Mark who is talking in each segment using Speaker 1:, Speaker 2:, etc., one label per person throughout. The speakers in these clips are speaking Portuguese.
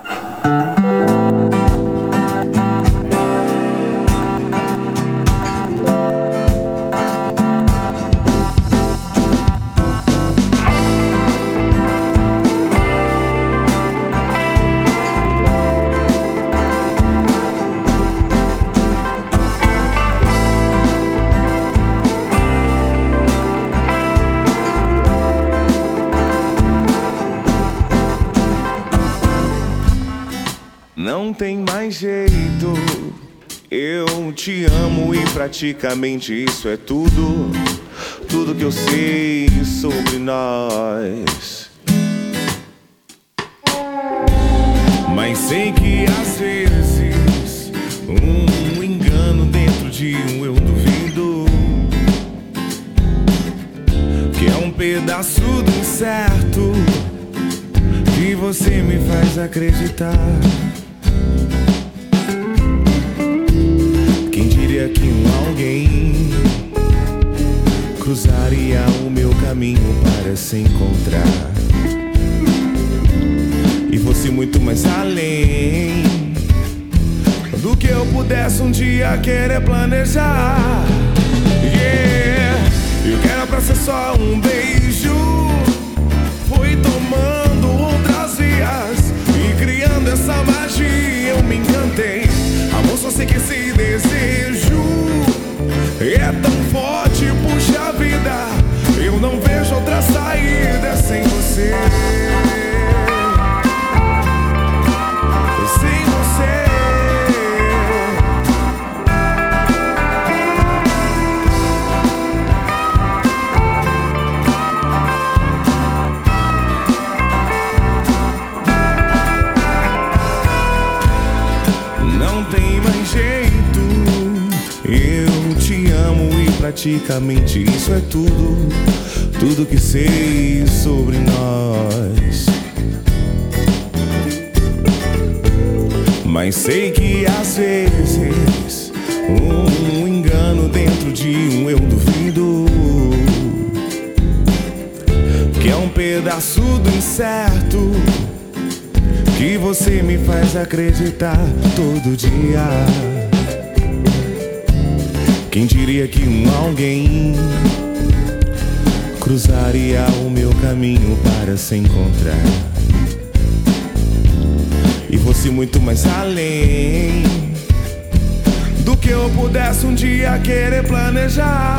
Speaker 1: Não tem mais jeito, eu te amo e praticamente isso é tudo, tudo que eu sei sobre nós. Mas sei que às vezes um engano dentro de eu duvido, que é um pedaço do incerto que você me faz acreditar. Que alguém cruzaria o meu caminho para se encontrar e fosse muito mais além do que eu pudesse um dia querer planejar. Eu quero pra ser só um beijo, foi tomando outras vias e criando essa magia eu me encantei. Amor, só sei que esse desejo é tão forte, puxa a vida, eu não vejo outra saída sem você. Sem você. Não tem mais jeito, eu te amo e praticamente isso é tudo, tudo que sei sobre nós. Mas sei que às vezes um engano dentro de eu duvido, que é um pedaço do incerto que você me faz acreditar todo dia. Quem diria que alguém cruzaria o meu caminho para se encontrar e fosse muito mais além do que eu pudesse um dia querer planejar.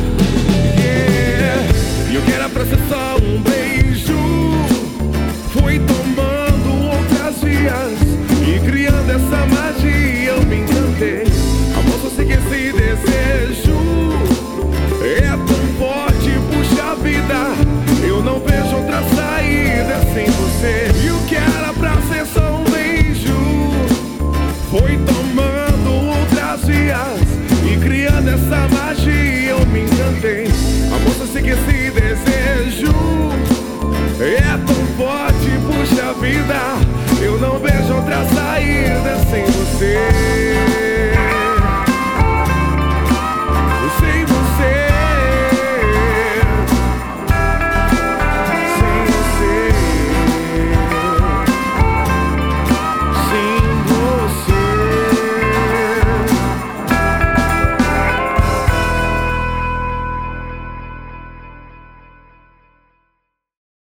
Speaker 1: Eu quero pra ser só um beijo, foi tomando outras vias e criando essa magia eu me encantei. Amor, só sei que esse desejo é tão forte, puxa a vida, eu não vejo outra saída sem você. E o que era pra ser só um beijo foi tomando outras vias e criando essa magia eu me encantei. Amor, só sei que esse desejo é tão forte, puxa a vida, eu não vejo outra saída sem você.